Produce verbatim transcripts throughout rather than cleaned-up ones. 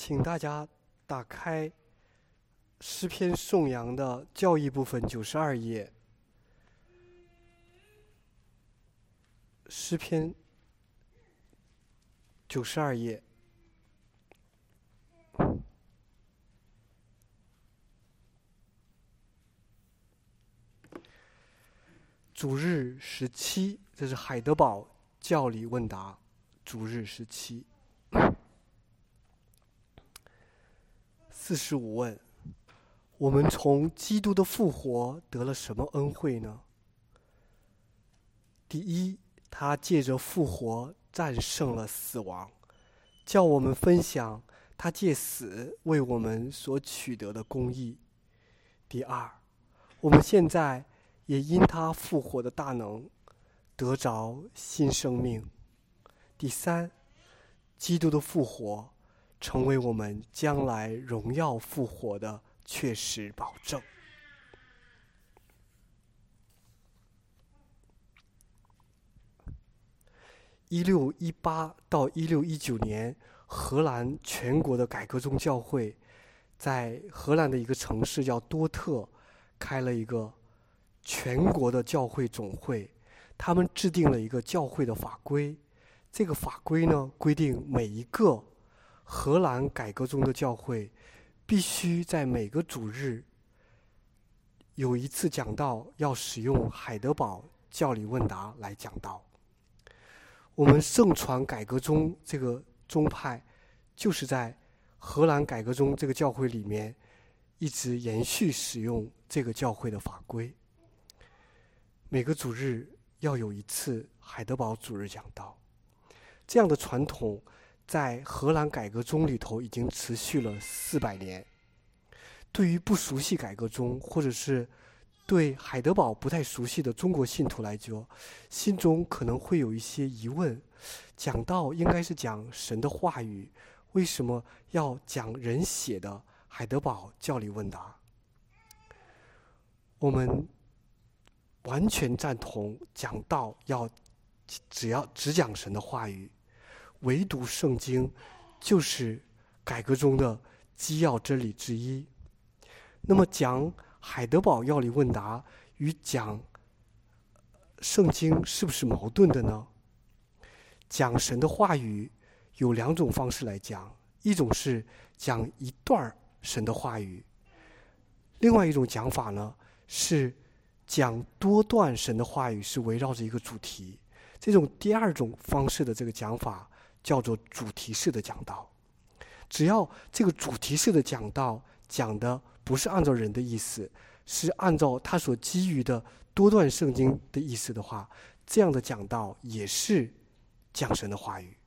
请大家打开诗篇颂扬的教义部分九十二页，诗篇九十二页。主日十七，这是海德堡教理问答。主日十七，四十五问：我们从基督的复活得了什么恩惠呢？第一，他借着复活战胜了死亡，叫我们分享他借死为我们所取得的公义。第二，我们现在也因他复活的大能得着新生命。第三，基督的复活成为我们将来荣耀复活的确实保证。一六一八到一六一九年，荷兰全国的改革宗教会在荷兰的一个城市叫多特开了一个全国的教会总会，他们制定了一个教会的法规。这个法规呢，规定每一个荷兰改革中的教会必须在每个主日有一次讲道，要使用海德堡教理问答来讲道。我们圣传改革宗这个宗派就是在荷兰改革宗这个教会里面一直延续使用这个教会的法规。每个主日要有一次海德堡主日讲道，这样的传统在荷兰改革宗里头已经持续了四百年。对于不熟悉改革宗，或者是对海德堡不太熟悉的中国信徒来说，心中可能会有一些疑问：讲道应该是讲神的话语，为什么要讲人写的海德堡教理问答？我们完全赞同讲道要只要只讲神的话语，唯独圣经就是改革中的基要真理之一。那么讲海德堡要理问答与讲圣经是不是矛盾的呢？讲神的话语有两种方式来讲，一种是讲一段神的话语，另外一种讲法呢是讲多段神的话语，是围绕着一个主题。这种第二种方式的这个讲法叫做主题式的讲道。只要这个主题式的讲道讲的不是按照人的意思，是按照他所基于的多段圣经的意思的话，这样的讲道也是讲神的话语。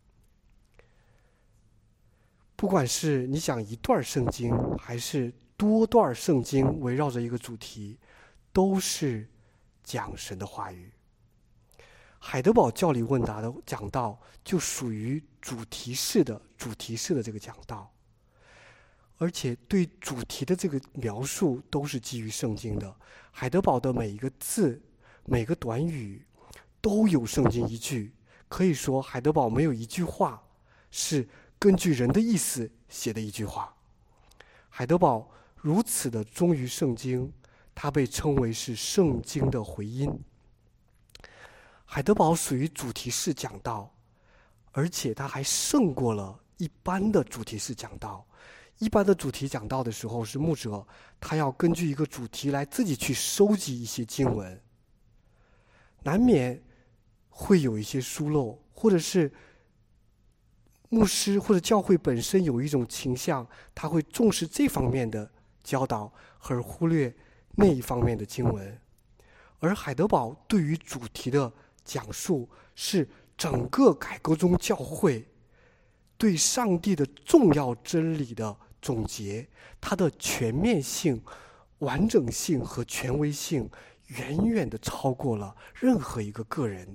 不管是你讲一段圣经还是多段圣经围绕着一个主题，都是讲神的话语。海德堡教理问答的讲道就属于主题式的主题式的这个讲道，而且对主题的这个描述都是基于圣经的。海德堡的每一个字每个短语都有圣经依据，可以说海德堡没有一句话是根据人的意思写的一句话。海德堡如此的忠于圣经，他被称为是圣经的回音。海德堡属于主题式讲道，而且他还胜过了一般的主题式讲道。一般的主题讲道的时候，是牧者他要根据一个主题来自己去收集一些经文，难免会有一些疏漏，或者是牧师或者教会本身有一种倾向，他会重视这方面的教导，而忽略那一方面的经文。而海德堡对于主题的讲述是整个改革宗教会对上帝的重要真理的总结，它的全面性、完整性和权威性远远的超过了任何一个个人。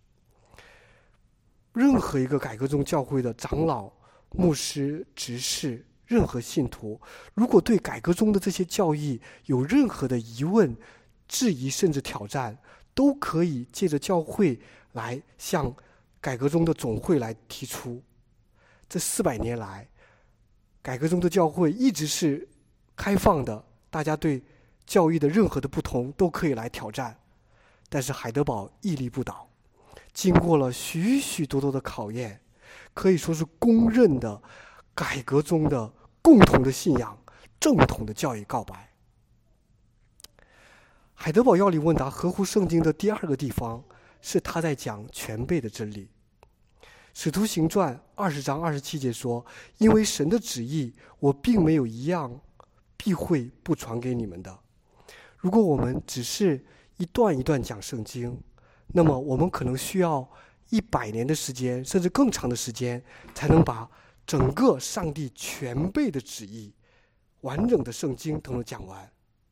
任何一个改革宗教会的长老、牧师、执事，任何信徒，如果对改革中的这些教义有任何的疑问、质疑甚至挑战，都可以借着教会来向改革中的总会来提出。这四百年来， 改革中的教会一直是开放的，大家对教义的任何的不同都可以来挑战。但是海德堡屹立不倒，经过了许许多多的考验，可以说是公认的改革中的共同的信仰，正统的教义告白。海德堡要理问答合乎圣经的第二个地方，是他在讲全备的真理。使徒行传二十章二十七节说：因为神的旨意，我并没有一样避讳不传给你们的。如果我们只是一段一段讲圣经，那么我们可能需要一百年的时间，甚至更长的时间，才能把整个上帝全备的旨意、完整的圣经都能讲完。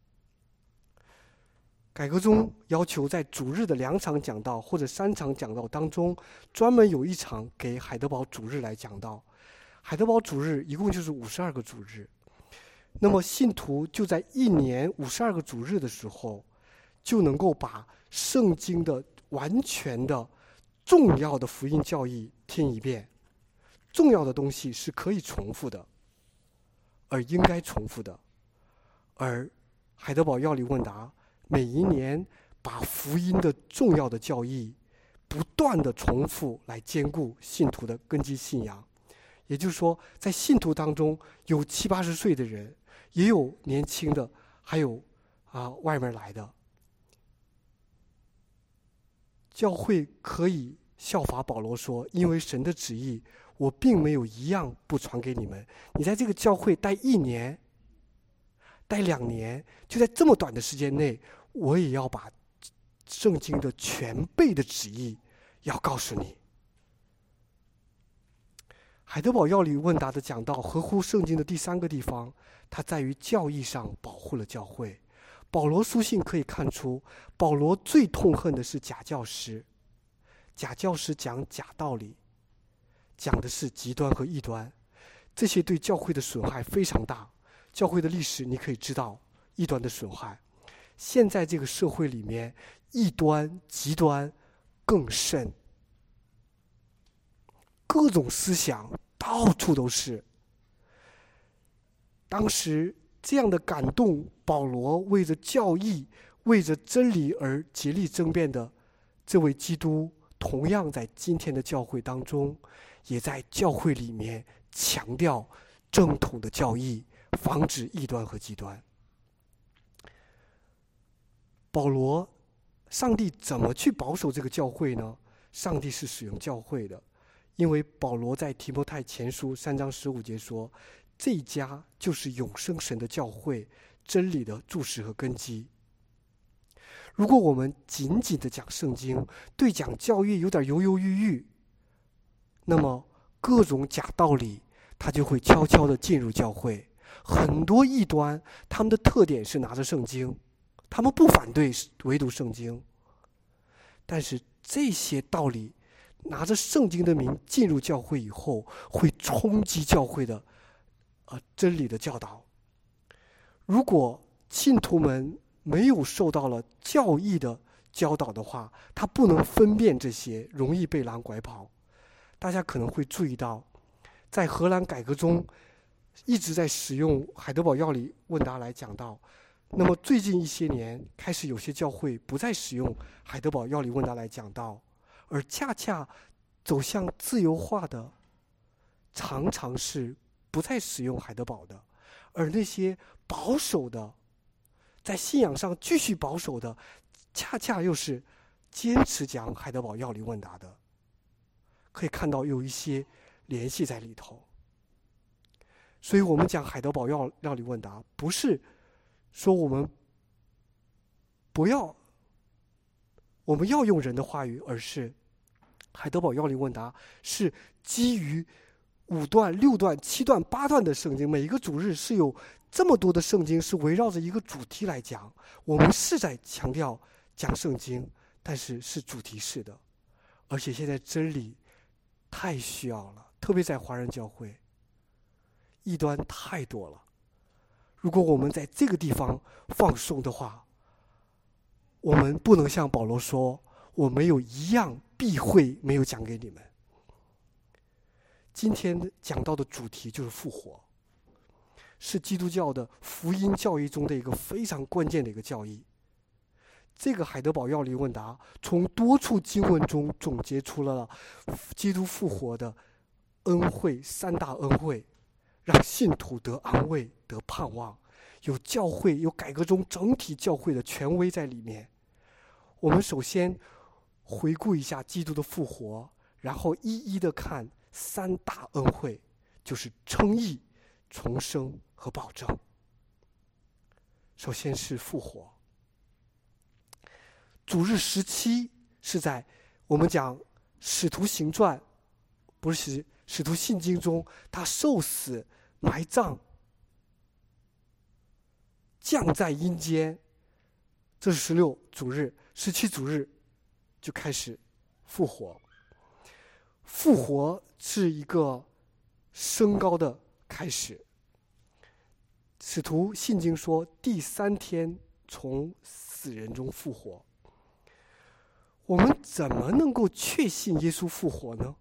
改革中要求在主日的两场讲道或者三场讲道当中，专门有一场给海德堡主日来讲道。海德堡主日一共就是五十二个主日，那么信徒就在一年五十二个主日的时候，就能够把圣经的完全的重要的福音教义听一遍。重要的东西是可以重复的，而应该重复的。而海德堡要理问答每一年把福音的重要的教义不断的重复，来兼顾信徒的根基信仰。也就是说，在信徒当中有七八十岁的人，也有年轻的，还有啊外面来的。教会可以效法保罗说：因为神的旨意，我并没有一样不传给你们。你在这个教会待一年，待两年，就在这么短的时间内，我也要把圣经的全备的旨意要告诉你。海德堡要理问答的讲道合乎圣经的第三个地方，它在于教义上保护了教会。保罗书信可以看出，保罗最痛恨的是假教师。假教师讲假道理，讲的是极端和异端，这些对教会的损害非常大。教会的历史你可以知道异端的损害。现在这个社会里面，异端极端更甚，各种思想到处都是。当时这样的感动保罗为着教义、为着真理而竭力争辩的这位基督，同样在今天的教会当中，也在教会里面强调正统的教义，防止异端和极端。保罗，上帝怎么去保守这个教会呢？上帝是使用教会的，因为保罗在提摩太前书三章十五节说：这一家就是永生神的教会，真理的柱石和根基。如果我们仅仅的讲圣经，对讲教义有点犹犹豫豫，那么各种假道理它就会悄悄地进入教会。很多异端他们的特点是拿着圣经，他们不反对唯独圣经，但是这些道理拿着圣经的名进入教会以后，会冲击教会的呃真理的教导。如果信徒们没有受到了教义的教导的话，他不能分辨这些，容易被狼拐跑。大家可能会注意到，在荷兰改革中一直在使用海德堡要理问答来讲道。那么最近一些年开始，有些教会不再使用海德堡要理问答来讲道，而恰恰走向自由化的常常是不再使用海德堡的。而那些保守的，在信仰上继续保守的，恰恰又是坚持讲海德堡要理问答的。可以看到有一些联系在里头。所以我们讲海德堡要要理问答，不是说我们不要，我们要用人的话语，而是海德堡要理问答是基于五段、六段、七段、八段的圣经，每一个主日是有这么多的圣经，是围绕着一个主题来讲。我们是在强调讲圣经，但是是主题式的，而且现在真理太需要了，特别在华人教会，异端太多了。如果我们在这个地方放松的话，我们不能像保罗说，我没有一样避讳没有讲给你们。今天讲到的主题就是复活。 是基督教的福音教义中的一个非常关键的一个教义。这个海德堡要理问答从多处经文中总结出了基督复活的恩惠，三大恩惠，让信徒得安慰、得盼望，有教会有改革中整体教会的权威在里面。我们首先回顾一下基督的复活，然后一一的看三大恩惠，就是称义、重生和保证。首先是复活。主日时期是在我们讲使徒行传，不是使徒信经中，他受死、埋葬、降在阴间，这是十六主日，十七主日就开始复活。复活是一个升高的开始。使徒信经说，第三天从死人中复活。我们怎么能够确信耶稣复活呢？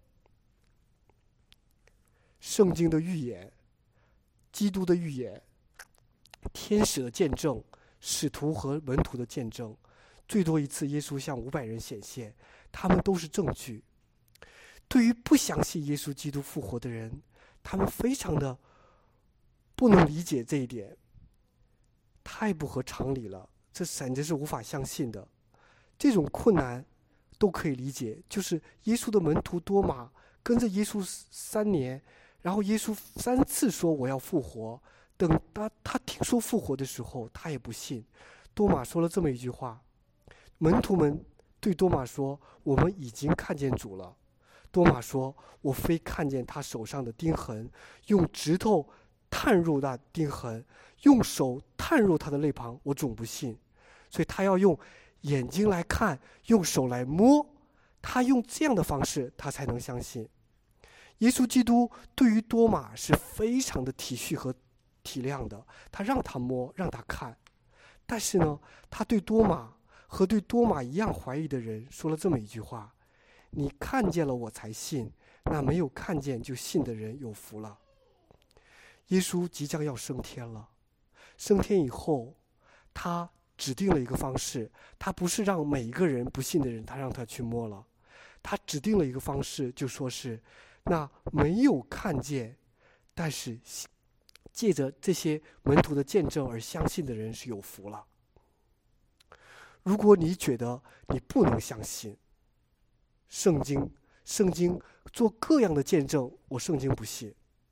圣经的预言、基督的预言、天使的见证、使徒和门徒的见证，最多一次耶稣向五百人显现，他们都是证据。对于不相信耶稣基督复活的人，他们非常的不能理解这一点，太不合常理了，这简直是无法相信的。这种困难都可以理解，就是耶稣的门徒多马跟着耶稣三年，然后耶稣三次说我要复活，等他他听说复活的时候，他也不信。多马说了这么一句话，门徒们对多马说，我们已经看见主了。多马说，我非看见他手上的钉痕，用指头探入那钉痕，用手探入他的肋旁，我总不信。所以他要用眼睛来看，用手来摸，他用这样的方式他才能相信。耶稣基督对于多马是非常的体恤和体谅的，他让他摸，让他看。但是呢，他对多马和对多马一样怀疑的人说了这么一句话，你看见了我才信，那没有看见就信的人有福了。耶稣即将要升天了，升天以后他指定了一个方式，他不是让每一个人不信的人他让他去摸了，他指定了一个方式，就说是那没有看见但是借着这些门徒的见证而相信的人是有福了。如果你觉得你不能相信圣经，圣经做各样的见证，我圣经不信，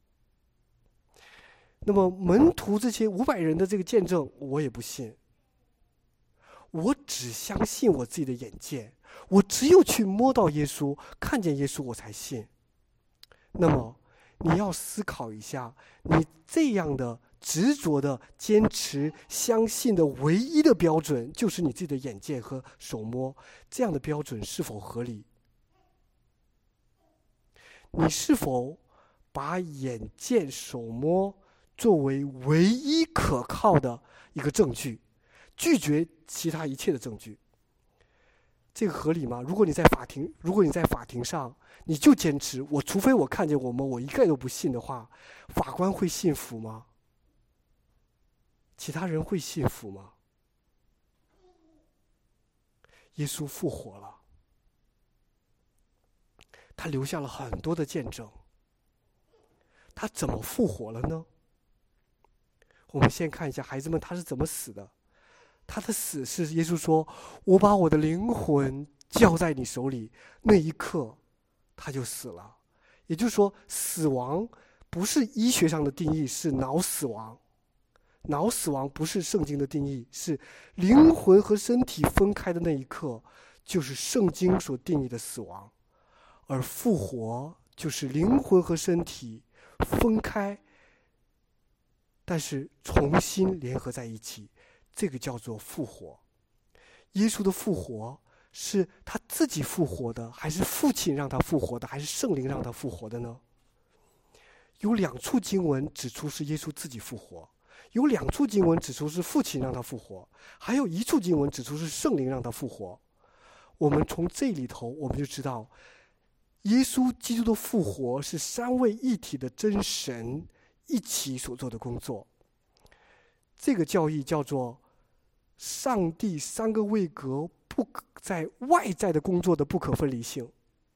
那么门徒这些五百人的这个见证我也不信，我只相信我自己的眼见，我只有去摸到耶稣，看见耶稣我才信。那么你要思考一下，你这样的执着的坚持相信的唯一的标准就是你自己的眼见和手摸，这样的标准是否合理？你是否把眼见手摸作为唯一可靠的一个证据，拒绝其他一切的证据？这个合理吗？如果你在法庭，如果你在法庭上，你就坚持我除非我看见我摸，我一概都不信的话，法官会信服吗？其他人会信服吗？耶稣复活了，他留下了很多的见证。他怎么复活了呢？我们先看一下孩子们他是怎么死的。他的死是耶稣说，我把我的灵魂交在你手里，那一刻他就死了。也就是说，死亡不是医学上的定义，是脑死亡。脑死亡不是圣经的定义，是灵魂和身体分开的那一刻，就是圣经所定义的死亡。而复活就是灵魂和身体分开，但是重新联合在一起，这个叫做复活。耶稣的复活是他自己复活的，还是父亲让他复活的，还是圣灵让他复活的呢？有两处经文指出是耶稣自己复活，有两处经文指出是父亲让他复活，还有一处经文指出是圣灵让他复活。我们从这里头我们就知道，耶稣基督的复活是三位一体的真神一起所做的工作。这个教义叫做上帝三个位格不可在外在的工作的不可分离性。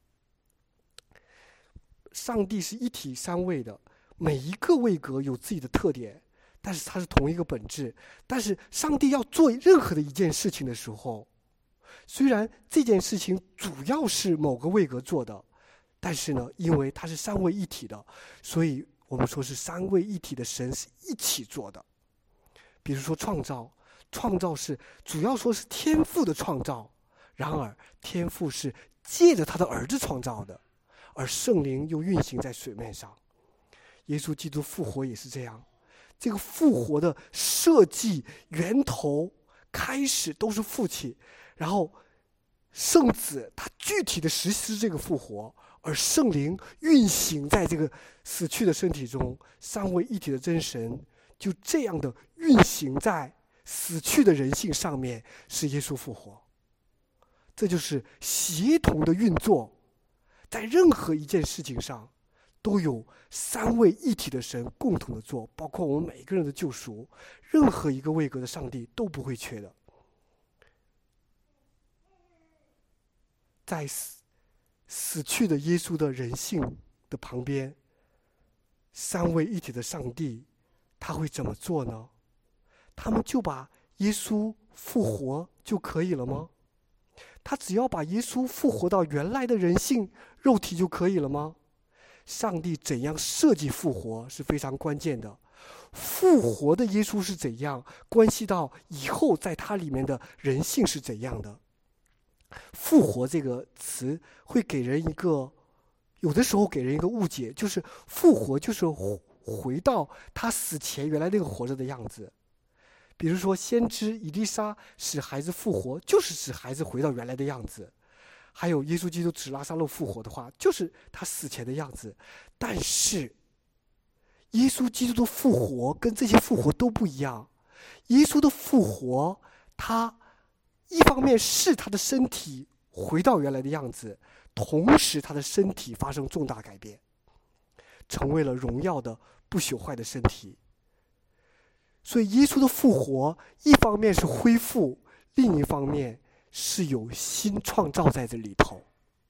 上帝是一体三位的，每一个位格有自己的特点，但是它是同一个本质。但是上帝要做任何的一件事情的时候，虽然这件事情主要是某个位格做的，但是呢，因为它是三位一体的，所以我们说是三位一体的神是一起做的。比如说创造，创造是主要说是天父的创造，然而天父是借着他的儿子创造的，而圣灵又运行在水面上。耶稣基督复活也是这样，这个复活的设计源头开始都是父亲，然后圣子他具体的实施这个复活，而圣灵运行在这个死去的身体中，三位一体的真神就这样的运行在死去的人性上面，使耶稣复活。这就是协同的运作，在任何一件事情上都有三位一体的神共同的做，包括我们每个人的救赎，任何一个位格的上帝都不会缺的。在死死去的耶稣的人性的旁边，三位一体的上帝他会怎么做呢？他们就把耶稣复活就可以了吗？他只要把耶稣复活到原来的人性肉体就可以了吗？上帝怎样设计复活是非常关键的。复活的耶稣是怎样，关系到以后在他里面的人性是怎样的。复活这个词会给人一个，有的时候给人一个误解，就是复活就是回到他死前原来那个活着的样子。比如说先知以利沙使孩子复活，就是使孩子回到原来的样子。还有耶稣基督使拉撒路复活的话，就是他死前的样子。但是耶稣基督的复活跟这些复活都不一样。耶稣的复活，他一方面是他的身体回到原来的样子，同时他的身体发生重大改变，成为了荣耀的不朽坏的身体。所以耶稣的复活一方面是恢复，另一方面是有新创造在这里头。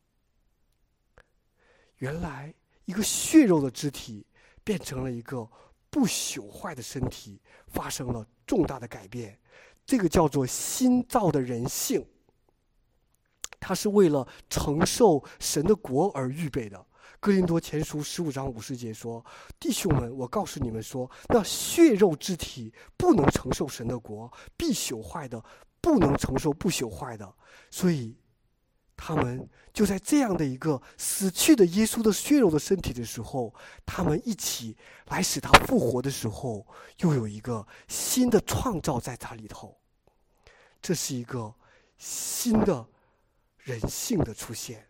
原来一个血肉的肢体变成了一个不朽坏的身体，发生了重大的改变，这个叫做新造的人性。它是为了承受神的国而预备的。哥林多前书十五章五十节说，弟兄们，我告诉你们说，那血肉之体不能承受神的国，必朽坏的不能承受不朽坏的。所以他们就在这样的一个死去的耶稣的血肉的身体的时候，他们一起来使他复活的时候，又有一个新的创造在他里头。这是一个新的人性的出现。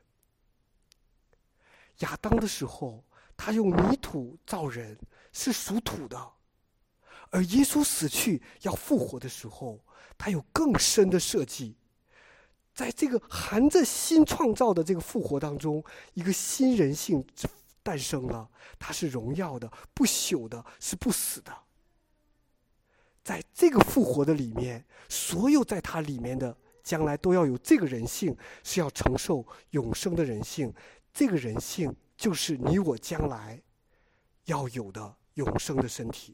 亚当的时候，他用泥土造人，是属土的；而耶稣死去要复活的时候，他有更深的设计。在这个含着新创造的这个复活当中，一个新人性诞生了，它是荣耀的、不朽的，是不死的。在这个复活的里面，所有在它里面的将来都要有这个人性，是要承受永生的人性。这个人性就是你我将来要有的永生的身体。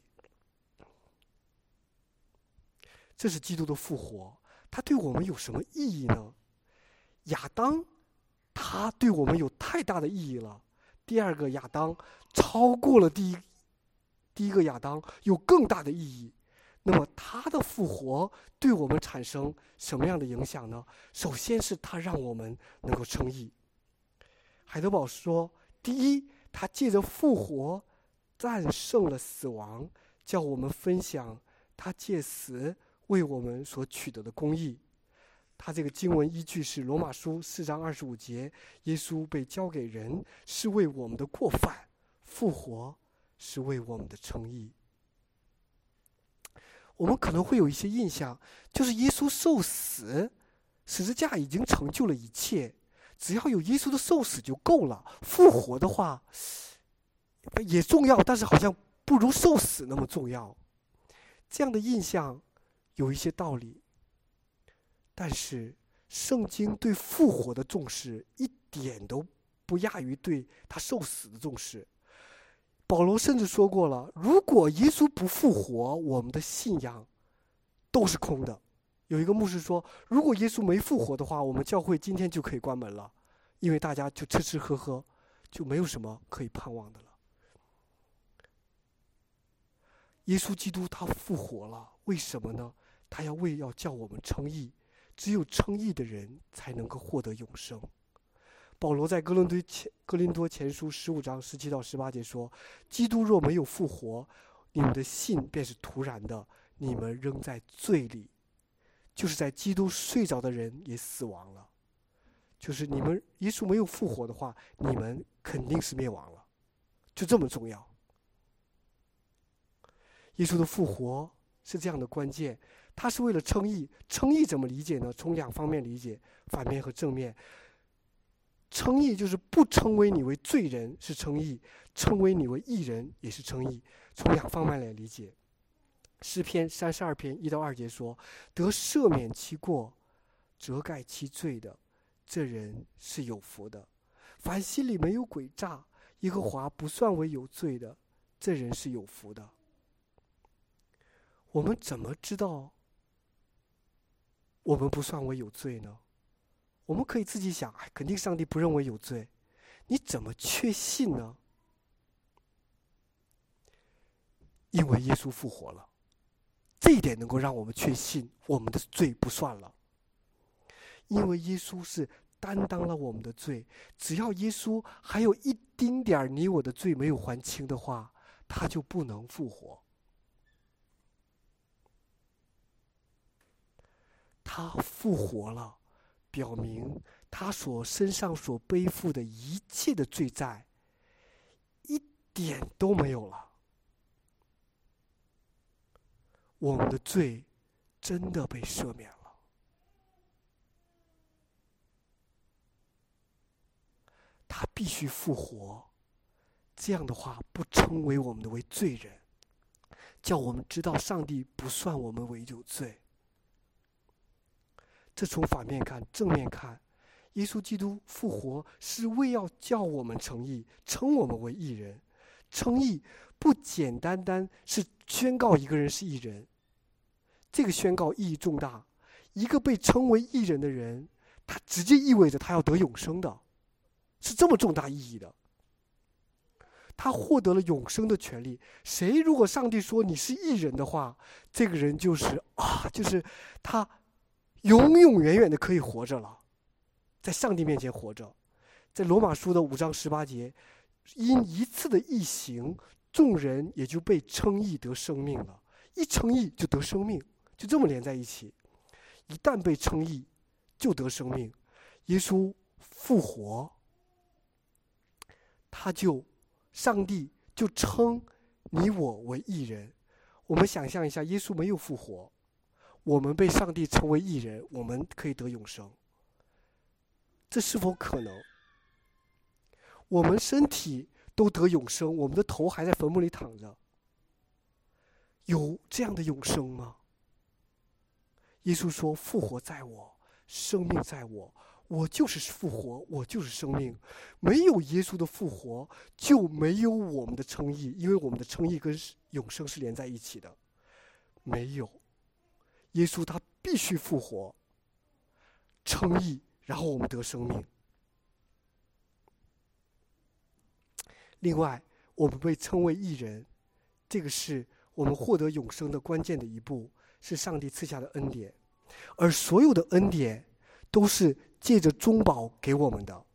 这是基督的复活，它对我们有什么意义呢？亚当他对我们有太大的意义了。第二个亚当超过了第一第一个亚当，有更大的意义。那么他的复活对我们产生什么样的影响呢？首先是他让我们能够称义。海德堡说，第一，他借着复活战胜了死亡，叫我们分享他借死为我们所取得的公义。他这个经文依据是罗马书四章二十五节，耶稣被交给人是为我们的过犯，复活是为我们的称义。我们可能会有一些印象，就是耶稣受死，十字架已经成就了一切，只要有耶稣的受死就够了。复活的话也重要，但是好像不如受死那么重要。这样的印象有一些道理，但是圣经对复活的重视一点都不亚于对他受死的重视。保罗甚至说过了，如果耶稣不复活，我们的信仰都是空的。有一个牧师说，如果耶稣没复活的话，我们教会今天就可以关门了，因为大家就吃吃喝喝，就没有什么可以盼望的了。耶稣基督他复活了，为什么呢？他要为要叫我们称义，只有称义的人才能够获得永生。保罗在哥林多前哥林多前书十五章十七到十八节说，基督若没有复活，你们的信便是徒然的，你们仍在罪里。就是在基督睡着的人也死亡了，就是你们耶稣没有复活的话，你们肯定是灭亡了，就这么重要。耶稣的复活是这样的关键，他是为了称义。称义怎么理解呢？从两方面理解，反面和正面。称义就是不称为你为罪人是称义，称为你为义人也是称义，从两方面来理解。诗篇三十二篇一到二节说，得赦免其过，遮盖其罪的，这人是有福的。凡心里没有诡诈，耶和华不算为有罪的，这人是有福的。我们怎么知道我们不算为有罪呢？我们可以自己想，肯定上帝不认为有罪，你怎么确信呢？因为耶稣复活了，这一点能够让我们确信我们的罪不算了。因为耶稣是担当了我们的罪，只要耶稣还有一丁点你我的罪没有还清的话，他就不能复活。他复活了，表明他所身上所背负的一切的罪债一点都没有了。我们的罪真的被赦免了。他必须复活，这样的话不称为我们的为罪人，叫我们知道上帝不算我们为有罪。这从反面看，正面看，耶稣基督复活是为要叫我们称义，称我们为义人。称义不简单单是宣告一个人是义人，这个宣告意义重大。一个被称为义人的人，他直接意味着他要得永生的，是这么重大意义的。他获得了永生的权利。谁如果上帝说你是义人的话，这个人就是啊，就是他永永远远的可以活着了，在上帝面前活着。在罗马书的五章十八节，因一次的义行，众人也就被称义得生命了。一称义就得生命，就这么连在一起。一旦被称义就得生命。耶稣复活，他就上帝就称你我为义人。我们想象一下，耶稣没有复活，我们被上帝称为义人，我们可以得永生，这是否可能？我们身体都得永生，我们的头还在坟墓里躺着，有这样的永生吗？耶稣说，复活在我，生命在我，我就是复活，我就是生命。没有耶稣的复活，就没有我们的称义，因为我们的称义跟永生是连在一起的。没有耶稣，他必须复活，称义，然后我们得生命。另外，我们被称为义人，这个是我们获得永生的关键的一步，是上帝赐下的恩典。而所有的恩典都是借着中保给我们的。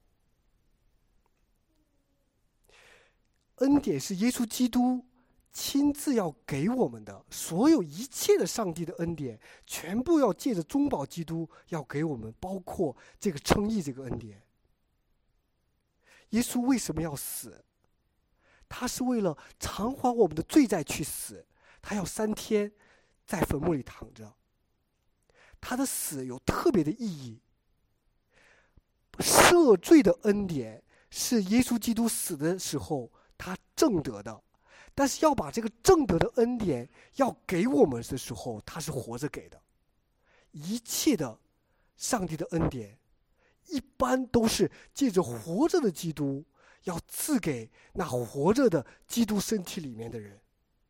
恩典是耶稣基督亲自要给我们的，所有一切的上帝的恩典全部要借着中保基督要给我们，包括这个称义这个恩典。耶稣为什么要死？他是为了偿还我们的罪债去死，他要三天在坟墓里躺着。他的死有特别的意义，赦罪的恩典是耶稣基督死的时候他挣得的， 但是要把这个正德的恩典要给我们的时候，他是活着给的。一切的上帝的恩典一般都是借着活着的基督要赐给那活着的基督身体里面的人。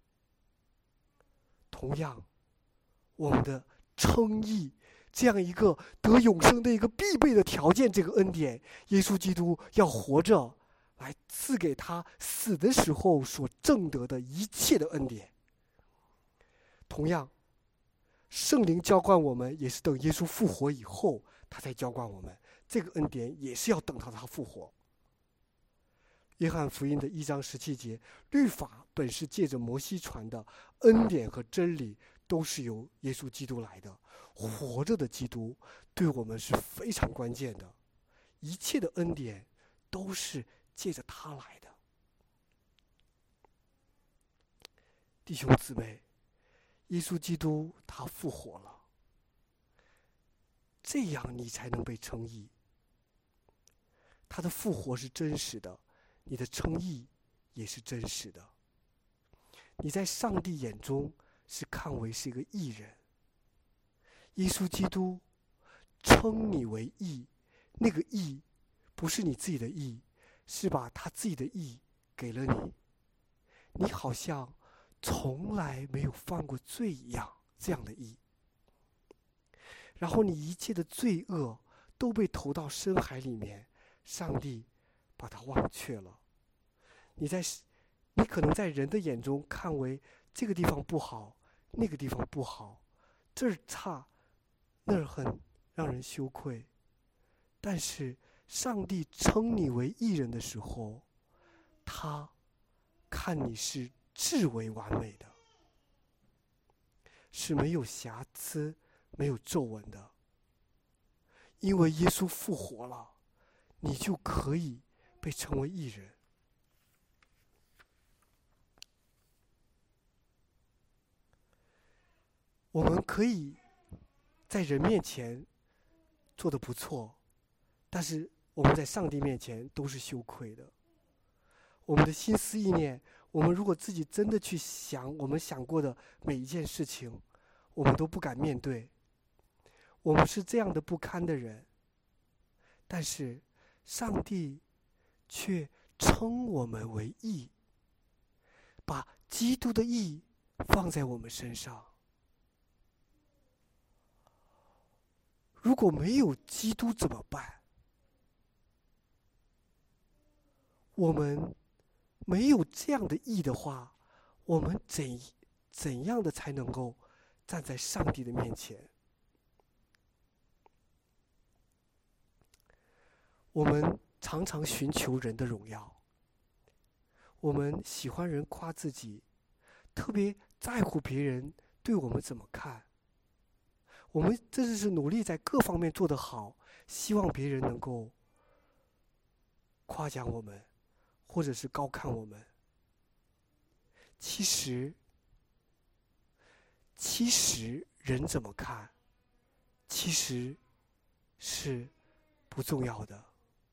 同样，我们的称义这样一个得永生的一个必备的条件，这个恩典耶稣基督要活着来赐给他死的时候所挣得的一切的恩典。同样，圣灵浇灌我们也是等耶稣复活以后他才浇灌我们，这个恩典也是要等到他复活。约翰福音的一章十七节，律法本是借着摩西传的，恩典和真理都是由耶稣基督来的。活着的基督对我们是非常关键的，一切的恩典都是借着他来的。弟兄姊妹，耶稣基督他复活了，这样你才能被称义。他的复活是真实的，你的称义也是真实的。你在上帝眼中是看为是一个义人，耶稣基督称你为义，那个义不是你自己的义，是把他自己的义给了你，你好像从来没有犯过罪一样，这样的义。然后你一切的罪恶都被投到深海里面，上帝把它忘却了。你在你可能在人的眼中看为这个地方不好，那个地方不好，这儿差那儿很让人羞愧，但是上帝称你为义人的时候，他看你是至为完美的，是没有瑕疵没有皱纹的。因为耶稣复活了，你就可以被称为义人。我们可以在人面前做得不错，但是我们在上帝面前都是羞愧的。我们的心思意念，我们如果自己真的去想我们想过的每一件事情，我们都不敢面对。我们是这样的不堪的人，但是上帝却称我们为义，把基督的义放在我们身上。如果没有基督怎么办？我们没有这样的义的话，我们怎怎样的才能够站在上帝的面前？我们常常寻求人的荣耀，我们喜欢人夸自己，特别在乎别人对我们怎么看。我们这就是努力在各方面做得好，希望别人能够夸奖我们，或者是高看我们。其实，其实人怎么看，其实是不重要的。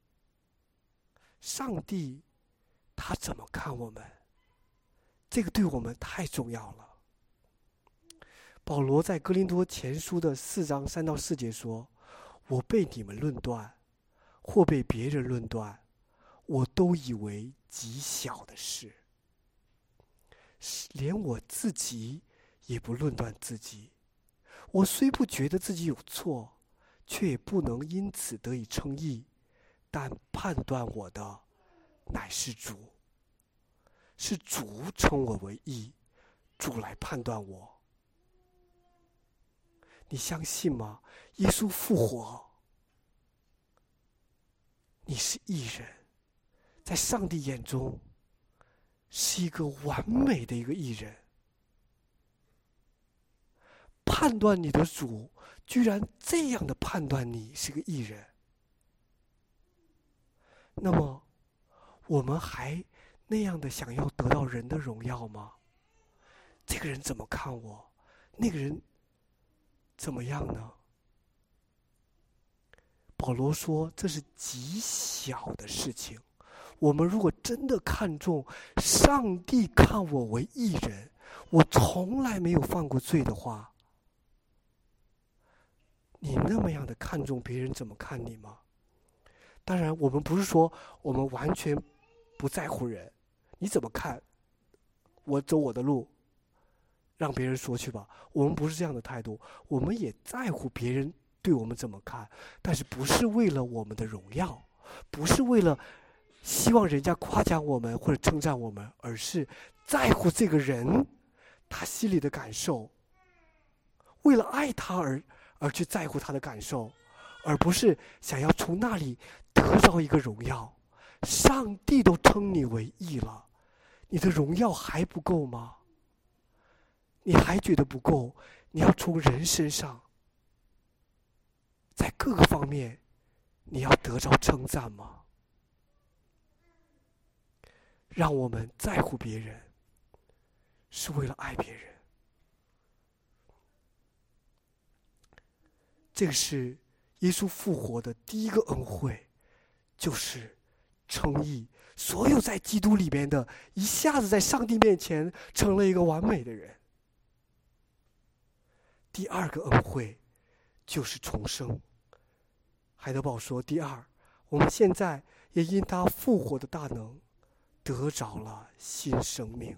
上帝他怎么看我们，这个对我们太重要了。保罗在哥林多前书的四章三到四节说：“我被你们论断，或被别人论断，我都以为极小的事。连我自己也不论断自己。我虽不觉得自己有错，却也不能因此得以称义。但判断我的乃是主，是主称我为义，主来判断我。”你相信吗？耶稣复活，你是义人，在上帝眼中是一个完美的一个义人。判断你的主居然这样的判断你是个义人，那么我们还那样的想要得到人的荣耀吗？这个人怎么看我，那个人怎么样呢？保罗说这是极小的事情， 我们如果真的看重上帝看我为义人，我从来没有犯过罪的话，你那么样的看重别人怎么看你吗？当然，我们不是说我们完全不在乎人，你怎么看，我走我的路，让别人说去吧。我们不是这样的态度，我们也在乎别人对我们怎么看，但是不是为了我们的荣耀，不是为了希望人家夸奖我们或者称赞我们，而是在乎这个人他心里的感受，为了爱他而而去在乎他的感受，而不是想要从那里得到一个荣耀。上帝都称你为义了，你的荣耀还不够吗？你还觉得不够？你要从人身上，在各个方面，你要得着称赞吗？让我们在乎别人，是为了爱别人。这个是耶稣复活的第一个恩惠，就是称义。所有在基督里面的，一下子在上帝面前成了一个完美的人。第二个恩惠就是重生。海德堡说，第二，我们现在也因他复活的大能得着了新生命。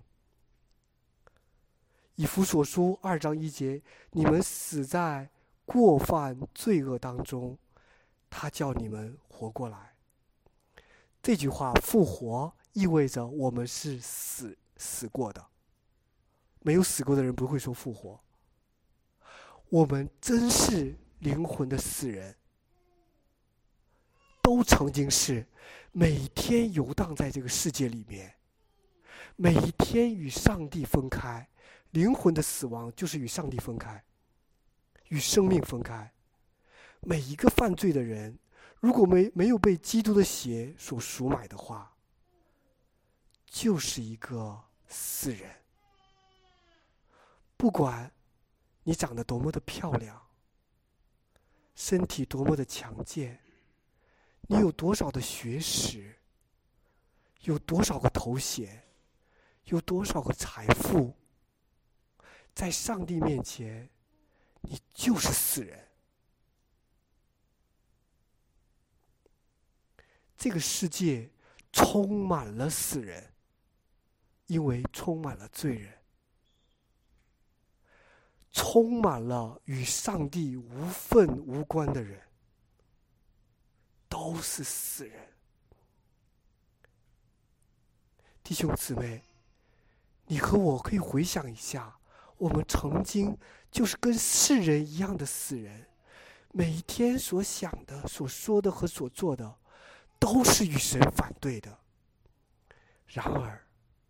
以弗所书二章一节，你们死在过犯罪恶当中，他叫你们活过来。这句话复活意味着我们是死死过的，没有死过的人不会说复活。我们真是灵魂的死人，都曾经是每天游荡在这个世界里面，每一天与上帝分开。灵魂的死亡就是与上帝分开，与生命分开。每一个犯罪的人，如果没没有被基督的血所赎买的话，就是一个死人。不管你长得多么的漂亮，身体多么的强健，你有多少的学识，有多少个头衔，有多少个财富，在上帝面前，你就是死人。这个世界充满了死人，因为充满了罪人，充满了与上帝无份无关的人，都是死人。弟兄姊妹，你和我可以回想一下，我们曾经就是跟世人一样的死人，每一天所想的、所说的和所做的都是与神反对的。然而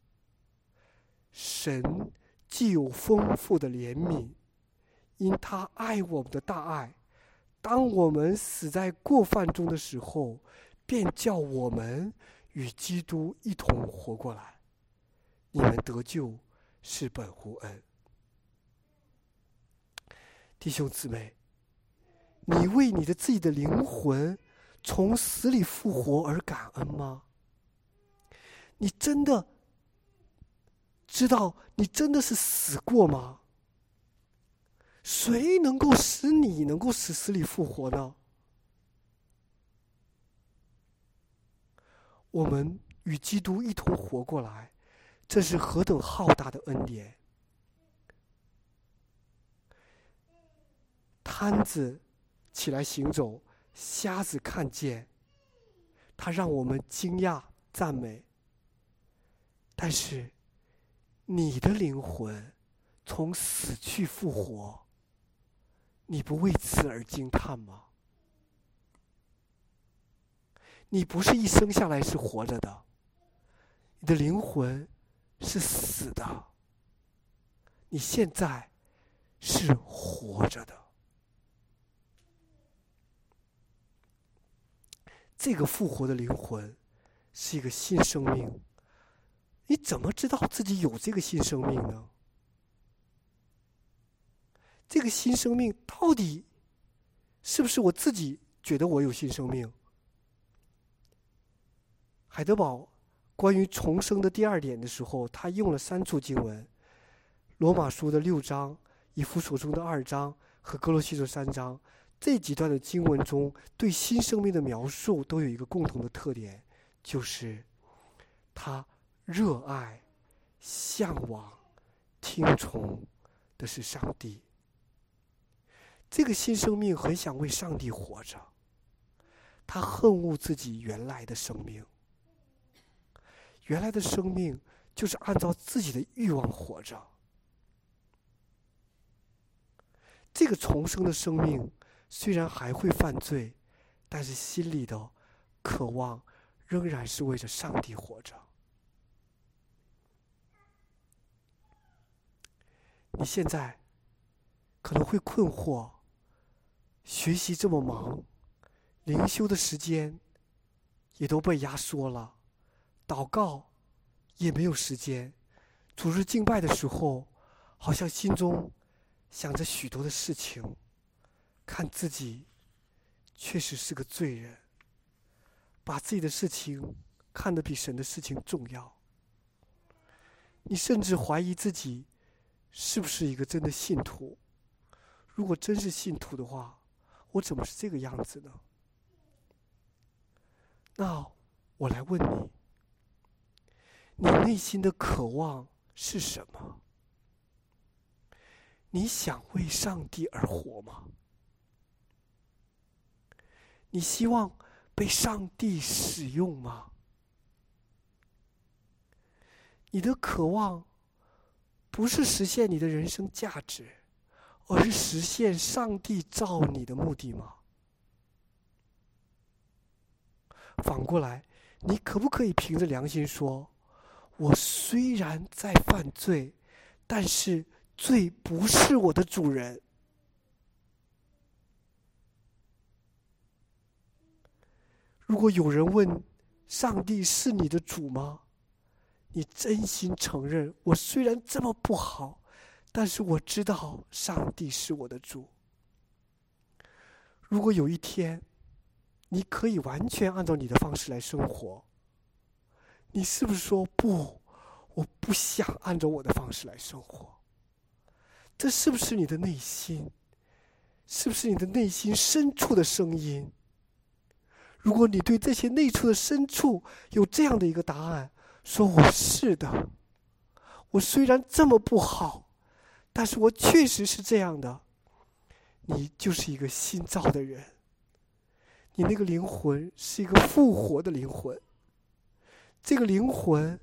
神既有丰富的怜悯，因他爱我们的大爱，当我们死在过犯中的时候，便叫我们与基督一同活过来。你们得救是本乎恩。弟兄姊妹，你为你的自己的灵魂从死里复活而感恩吗？你真的知道你真的是死过吗？谁能够使你能够使死里复活呢？我们与基督一同活过来，这是何等浩大的恩典！瘫子起来行走，瞎子看见，他让我们惊讶赞美。但是你的灵魂从死去复活，你不为此而惊叹吗？你不是一生下来是活着的，你的灵魂是死的，你现在是活着的。这个复活的灵魂是一个新生命，你怎么知道自己有这个新生命呢？这个新生命到底是不是我自己觉得我有新生命？ 海德堡关于重生的第二点的时候，他用了三处经文：罗马书的六章、以弗所中的二章和哥罗西书三章。这几段的经文中对新生命的描述都有一个共同的特点，就是他热爱、向往、听从的是上帝。这个新生命很想为上帝活着，他恨恶自己原来的生命。原来的生命就是按照自己的欲望活着。这个重生的生命虽然还会犯罪，但是心里的渴望仍然是为着上帝活着。你现在可能会困惑，学习这么忙，灵修的时间也都被压缩了，祷告也没有时间，主日敬拜的时候好像心中想着许多的事情，看自己确实是个罪人，把自己的事情看得比神的事情重要。你甚至怀疑自己是不是一个真的信徒？如果真是信徒的话，我怎么是这个样子呢？那我来问你，你内心的渴望是什么？你想为上帝而活吗？你希望被上帝使用吗？你的渴望不是实现你的人生价值，而是实现上帝造你的目的吗？反过来，你可不可以凭着良心说，我虽然在犯罪，但是罪不是我的主人？如果有人问上帝是你的主吗？你真心承认，我虽然这么不好，但是我知道上帝是我的主。如果有一天你可以完全按照你的方式来生活，你是不是说不，我不想按照我的方式来生活？这是不是你的内心？是不是你的内心深处的声音？如果你对这些内处的深处有这样的一个答案，说我是的，我虽然这么不好，但是我确实是这样的，你就是一个新造的人。你那个灵魂是一个复活的灵魂，这个灵魂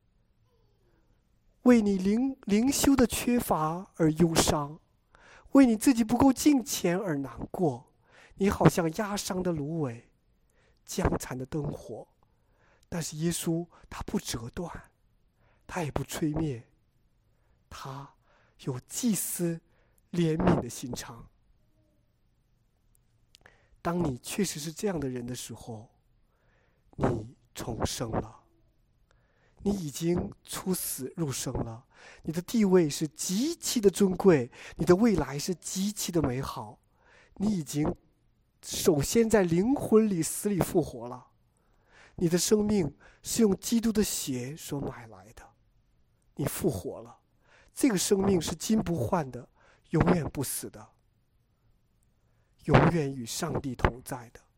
为你灵灵修的缺乏而忧伤，为你自己不够敬虔而难过。你好像压伤的芦苇，将残的灯火，但是耶稣他不折断，他也不吹灭，他有祭司怜悯的心肠。当你确实是这样的人的时候，你重生了，你已经出死入生了，你的地位是极其的尊贵，你的未来是极其的美好。你已经首先在灵魂里死里复活了，你的生命是用基督的血所买来的，你复活了，这个生命是金不换的，永远不死的，永远与上帝同在的。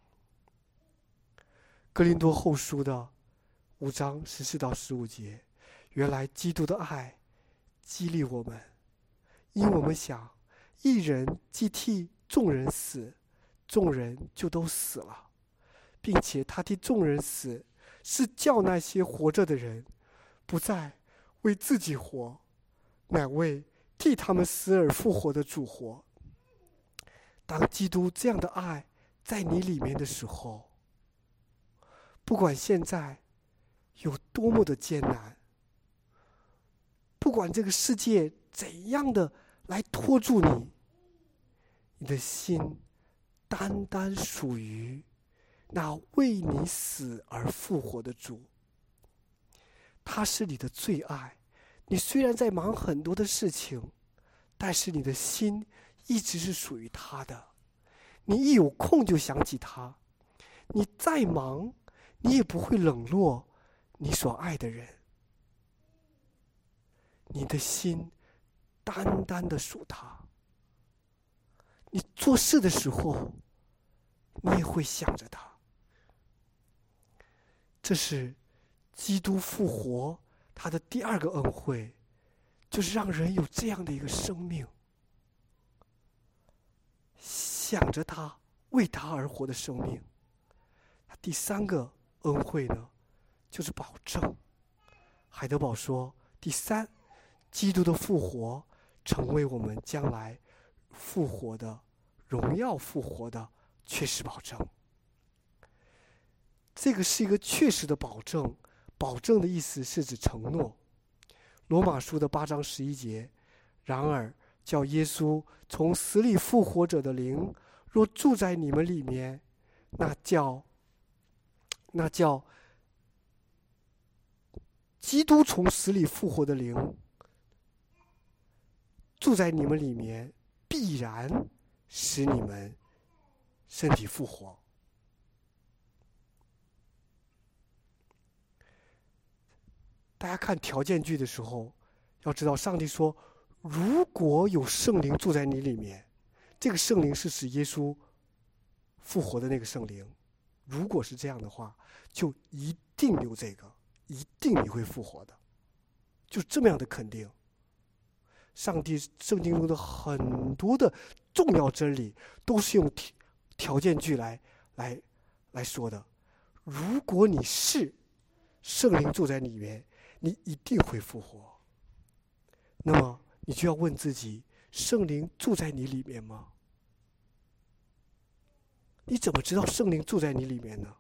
哥林多后书的五章十四到十五节，原来基督的爱激励我们，因我们想，一人既替众人死，众人就都死了，并且他替众人死，是叫那些活着的人不再为自己活，乃为替他们死而复活的主活。当基督这样的爱在你里面的时候，不管现在有多么的艰难，不管这个世界怎样的来拖住你，你的心单单属于那为你死而复活的主。他是你的最爱，你虽然在忙很多的事情，但是你的心一直是属于他的。你一有空就想起他，你再忙， 你也不会冷落你所爱的人。你的心单单的属他，你做事的时候，你也会想着他。这是基督复活他的第二个恩惠，就是让人有这样的一个生命，想着他，为他而活的生命。第三个恩惠呢，就是保证。海德堡说，第三，基督的复活成为我们将来复活的荣耀复活的确实保证。这个是一个确实的保证，保证的意思是指承诺。罗马书的八章十一节，然而叫耶稣从死里复活者的灵若住在你们里面，那叫那叫基督从死里复活的灵住在你们里面，必然使你们身体复活。大家看条件句的时候，要知道上帝说，如果有圣灵住在你里面，这个圣灵是使耶稣复活的那个圣灵。如果是这样的话，就一定有这个，一定你会复活的，就这么样的肯定。上帝圣经中的很多的重要真理都是用条件句来来来说的。如果你是圣灵住在里面，你一定会复活。那么你就要问自己，圣灵住在你里面吗？你怎么知道圣灵住在你里面呢？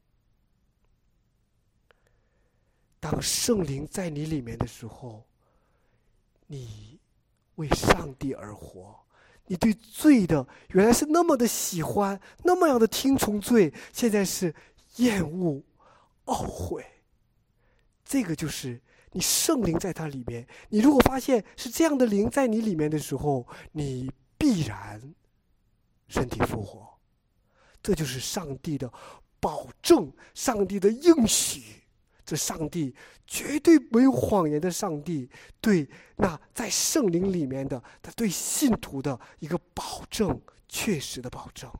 当圣灵在你里面的时候，你为上帝而活，你对罪的原来是那么的喜欢，那么样的听从罪，现在是厌恶、懊悔。这个就是你圣灵在它里面。你如果发现是这样的灵在你里面的时候，你必然身体复活。这就是上帝的保证，上帝的应许。这上帝绝对没有谎言的上帝，对那在圣灵里面的，他对信徒的一个保证，确实的保证。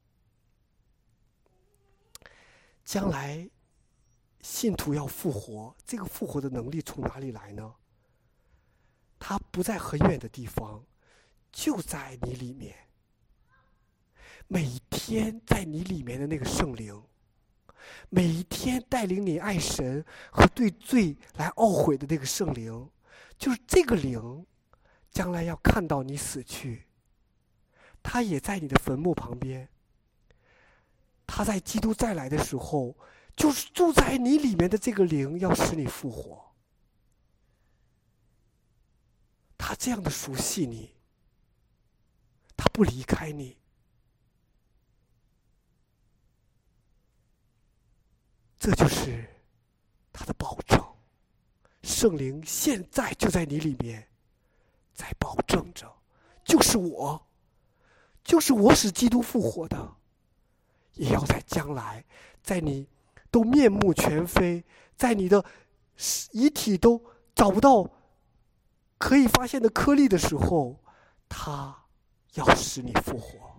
将来信徒要复活，这个复活的能力从哪里来呢？它不在很远的地方，就在你里面。每天在你里面的那个圣灵，每一天带领你爱神和对罪来懊悔的那个圣灵，就是这个灵将来要看到你死去，他也在你的坟墓旁边，他在基督再来的时候，就是住在你里面的这个灵要使你复活。他这样的熟悉你，他不离开你。这就是他的保证，圣灵现在就在你里面，在保证着，就是我，就是我使基督复活的，也要在将来，在你都面目全非，在你的遗体都找不到可以发现的颗粒的时候，他要使你复活。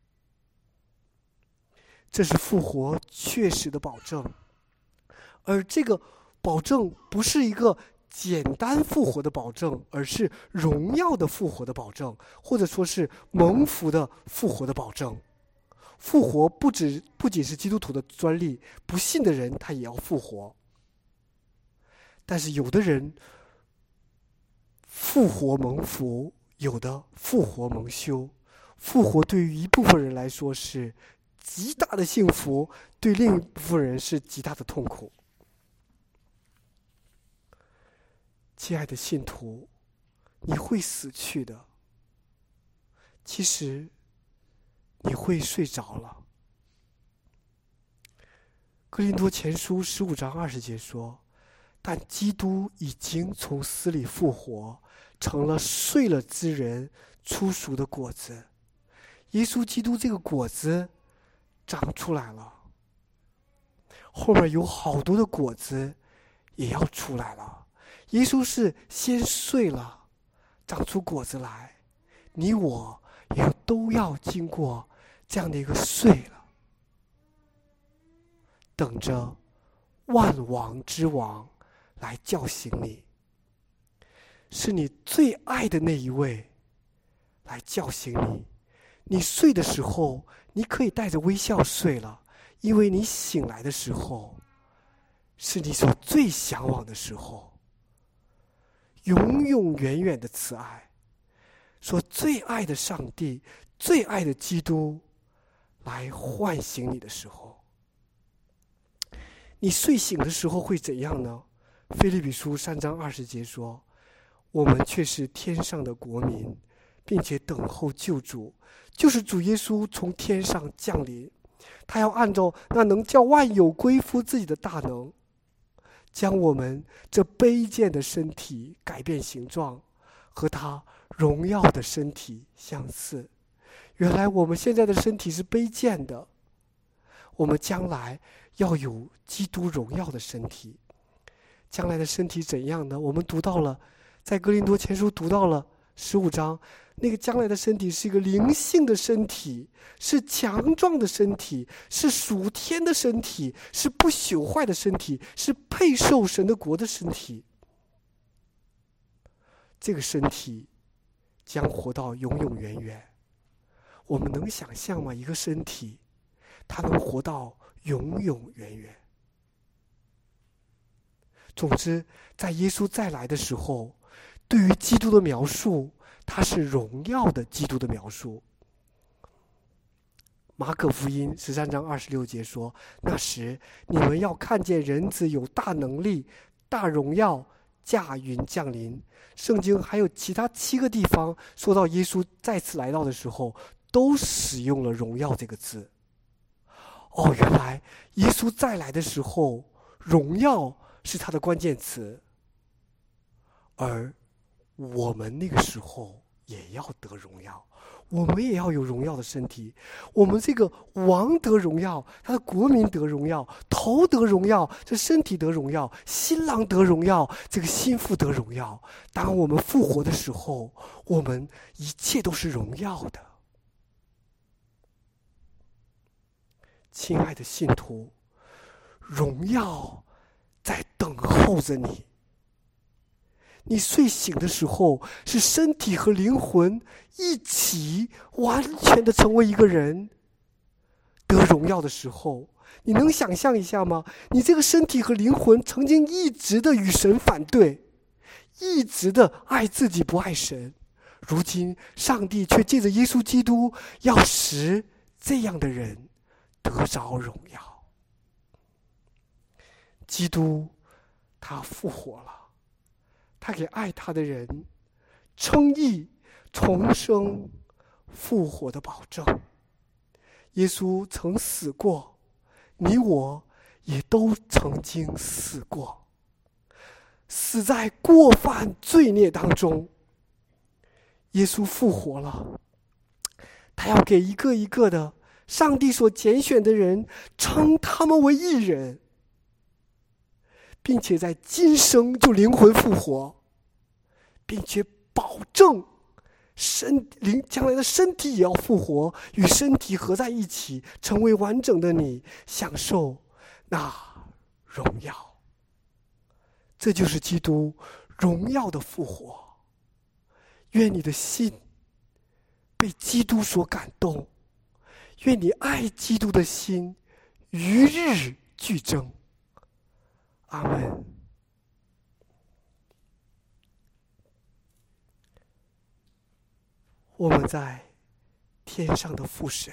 这是复活确实的保证。而这个保证不是一个简单复活的保证，而是荣耀的复活的保证，或者说是蒙福的复活的保证。复活不只不仅是基督徒的专利，不信的人他也要复活。但是有的人复活蒙福，有的复活蒙羞。复活对于一部分人来说是极大的幸福，对另一部分人是极大的痛苦。亲爱的信徒，你会死去的。其实你会睡着了。哥林多前书十五章二十节说，但基督已经从死里复活，成了睡了之人出熟的果子。耶稣基督这个果子长出来了。 后面有好多的果子也要出来了。耶稣是先睡了，长出果子来，你我也都要经过这样的一个睡了，等着万王之王来叫醒你，是你最爱的那一位来叫醒你。你睡的时候，你可以带着微笑睡了，因为你醒来的时候，是你所最向往的时候。永永远远的慈爱，说最爱的上帝，最爱的基督来唤醒你的时候，你睡醒的时候会怎样呢？腓立比书三章二十节说，我们却是天上的国民，并且等候救主，就是主耶稣从天上降临，他要按照那能叫万有归服自己的大能，将我们这卑贱的身体改变形状，和他荣耀的身体相似。原来我们现在的身体是卑贱的，我们将来要有基督荣耀的身体。将来的身体怎样呢？我们读到了，在哥林多前书读到了十五章，那个将来的身体是一个灵性的身体，是强壮的身体，是属天的身体，是不朽坏的身体，是配受神的国的身体。这个身体将活到永永远远。我们能想象吗？一个身体它能活到永永远远。总之，在耶稣再来的时候，对于基督的描述，它是荣耀的基督的描述。马可福音十三章二十六节说，那时你们要看见人子有大能力、大荣耀驾云降临。圣经还有其他七个地方说到耶稣再次来到的时候，都使用了荣耀这个字。哦，原来耶稣再来的时候，荣耀是他的关键词，而我们那个时候也要得荣耀，我们也要有荣耀的身体。我们这个王得荣耀，他的国民得荣耀，头得荣耀，这身体得荣耀，新郎得荣耀，这个心腹得荣耀。当我们复活的时候，我们一切都是荣耀的。亲爱的信徒，荣耀在等候着你。你睡醒的时候，是身体和灵魂一起完全的成为一个人，得荣耀的时候。你能想象一下吗？你这个身体和灵魂曾经一直的与神反对，一直的爱自己不爱神，如今上帝却借着耶稣基督要使这样的人得着荣耀。基督他复活了，他给爱他的人称义、重生、复活的保证。耶稣曾死过，你我也都曾经死过，死在过犯罪孽当中。耶稣复活了，他要给一个一个的上帝所拣选的人称他们为义人，并且在今生就灵魂复活，并且保证身灵将来的身体也要复活，与身体合在一起，成为完整的你，享受那荣耀。这就是基督荣耀的复活。愿你的心被基督所感动，愿你爱基督的心与日俱增。阿们。我们在天上的父神，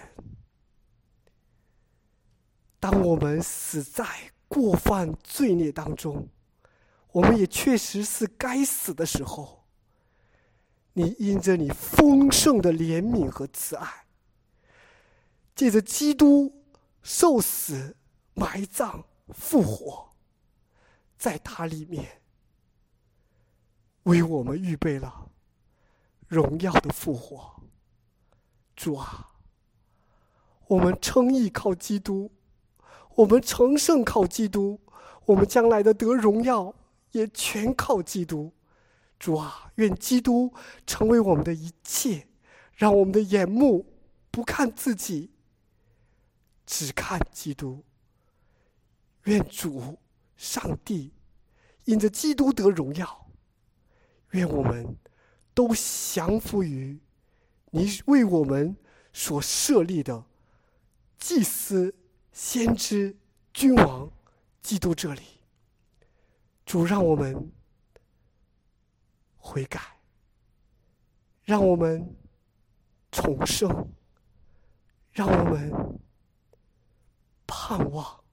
当我们死在过犯罪孽当中，我们也确实是该死的时候，你因着你丰盛的怜悯和慈爱，借着基督受死、埋葬、复活，在他里面为我们预备了荣耀的复活。主啊，我们称义靠基督， 我们成圣靠基督，我们将来的得荣耀也全靠基督。主啊，愿基督成为我们的一切，让我们的眼目不看自己，只看基督。愿主上帝因着基督得荣耀，愿我们都降服于你为我们所设立的祭司、先知、君王基督这里。主，让我们悔改，让我们重生，让我们盼望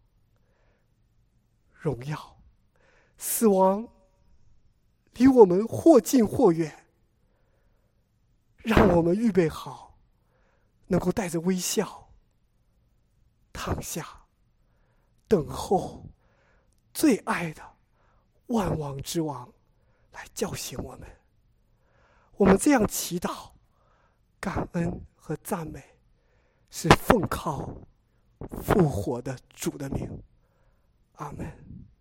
荣耀。死亡离我们或近或远，让我们预备好，能够带着微笑躺下，等候最爱的万王之王来叫醒我们。我们这样祈祷、感恩和赞美，是奉靠复活的主的名。阿们。